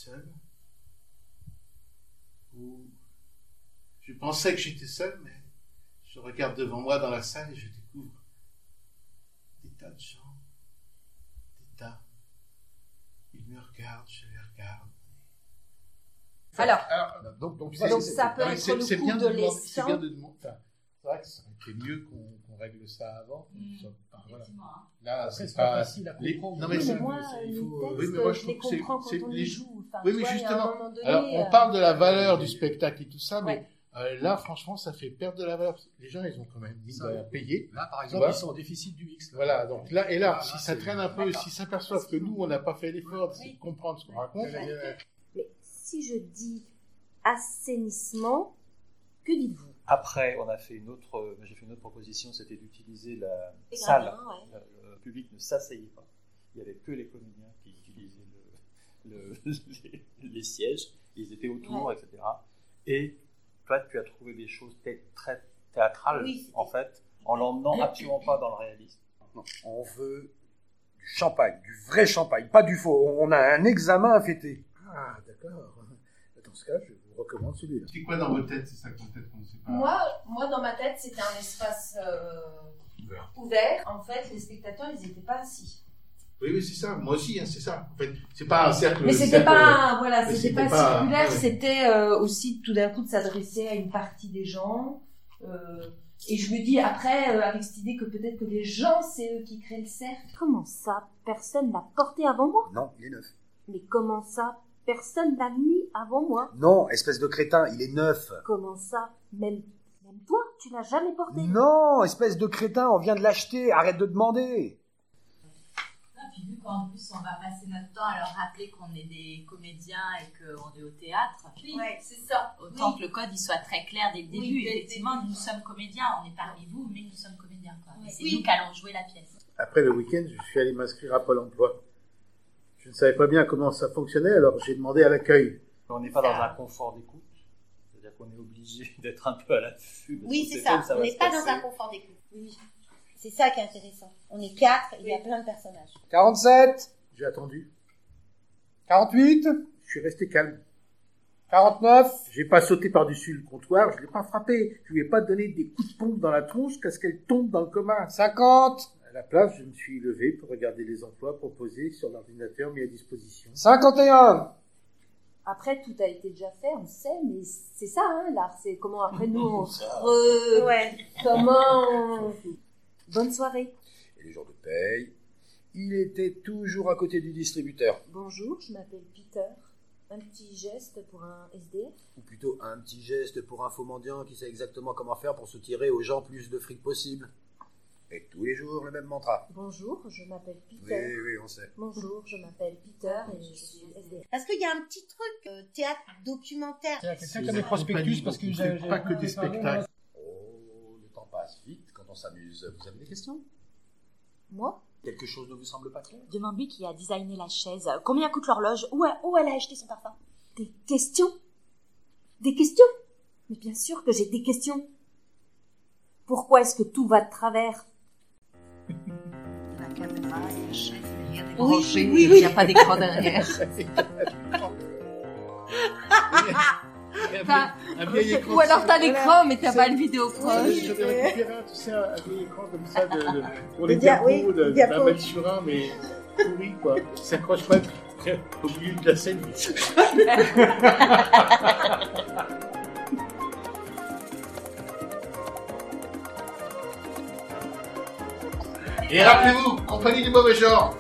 seul. Ou je pensais que j'étais seul, mais je regarde devant moi dans la salle et je découvre des tas de gens. Des tas. Ils me regardent, je les regarde. Alors, donc ça peut être le coup de l'essence. C'est bien de demander. Enfin, c'est vrai que ça aurait été mieux qu'on règle ça avant. Voilà. Là, c'est pas facile à comprendre. Non, mais c'est moi, il faut. les textes, Oui, mais moi, je je les trouve que comprends quand on les joue. Enfin, oui, mais justement. Alors, on parle de la valeur du spectacle et tout ça, mais là, franchement, ça fait perdre de la valeur. Les gens, ils ont quand même mis à payer. Là, par exemple, ils sont en déficit du X. Voilà, donc là, si ça traîne un peu, s'ils s'aperçoivent que nous, on n'a pas fait l'effort de comprendre ce qu'on raconte. Mais si je dis assainissement, que dites-vous? Après, j'ai fait une autre proposition, c'était d'utiliser la salle. Le public ne s'asseyait pas. Il n'y avait que les comédiens qui utilisaient les sièges. Ils étaient autour, etc. Et toi, tu as trouvé des choses très théâtrales, en fait, en l'emmenant absolument pas dans le réalisme. Non, on veut du champagne, du vrai champagne, pas du faux. On a un examen à fêter. Ah, d'accord. Dans ce cas, je vous recommande celui-là. C'est quoi dans votre tête? C'est ça que peut-être qu'on ne sait pas. Moi, dans ma tête, c'était un espace ouvert. En fait, les spectateurs, ils n'étaient pas assis. Oui, c'est ça. Moi aussi, c'est ça. En fait, c'est pas un cercle. Mais c'était pas, c'était pas circulaire. Ouais. C'était aussi tout d'un coup de s'adresser à une partie des gens. Et je me dis après, avec cette idée que peut-être que les gens, c'est eux qui créent le cercle. Comment ça? Personne l'a porté avant moi? Non, il est neuf. Mais comment ça? Personne l'a mis avant moi? Non, espèce de crétin, il est neuf. Comment ça? Même toi, tu l'as jamais porté? Non, espèce de crétin, on vient de l'acheter, arrête de demander. Puis vu qu'en plus on va passer notre temps à leur rappeler qu'on est des comédiens et qu'on est au théâtre, C'est ça. Autant que le code il soit très clair dès le début. Effectivement, nous sommes comédiens, on est parmi vous, mais nous sommes comédiens. C'est nous qui allons jouer la pièce. Après le week-end, je suis allé m'inscrire à Pôle emploi. Je ne savais pas bien comment ça fonctionnait, alors j'ai demandé à l'accueil. On n'est pas dans un confort d'écoute, c'est-à-dire qu'on est obligé d'être un peu à l'affût. Oui, c'est ça. On n'est pas dans un confort d'écoute. Oui. C'est ça qui est intéressant. On est 4, il y a plein de personnages. 47. J'ai attendu. 48. Je suis resté calme. 49. J'ai pas sauté par-dessus le comptoir, je l'ai pas frappé. Je lui ai pas donné des coups de pompe dans la tronche jusqu'à ce qu'elle tombe dans le coma. 50. À la place, je me suis levé pour regarder les emplois proposés sur l'ordinateur mis à disposition. 51. Après, tout a été déjà fait, on sait, mais c'est ça, l'art. C'est comment après nous, on se comment Bonne soirée. Et les jours de paye, il était toujours à côté du distributeur. Bonjour, je m'appelle Peter. Un petit geste pour un SDF? Ou plutôt un petit geste pour un faux mendiant qui sait exactement comment faire pour soutirer aux gens plus de fric possible. Et tous les jours, le même mantra. Bonjour, je m'appelle Peter. Oui, on sait. Bonjour, je m'appelle Peter et je suis SDF. Parce qu'il y a un petit truc, théâtre documentaire. Il y a quelqu'un qui a des prospectus parce que j'ai pas que des spectacles. Oh, le temps passe vite quand on s'amuse. Vous avez des questions? Moi? Quelque chose ne vous semble pas clair? Demande-lui qui a designé la chaise. Combien coûte l'horloge? Où elle a acheté son parfum? Des questions? Des questions? Mais bien sûr que j'ai des questions. Pourquoi est-ce que tout va de travers? La caméra, la chaise, rien n'est Oui, branché, oui. il n'y a pas d'écran derrière. Un vieil écran. Ou alors t'as l'écran, mais t'as pas le vidéo proche. J'avais récupéré un, tu sais, un vieil écran comme ça pour les diapos, diapos, les d'un diapos. mètre sur un, mais pourri, quoi. Il s'accroche pas au milieu de la scène. Et rappelez-vous, compagnie du mauvais genre.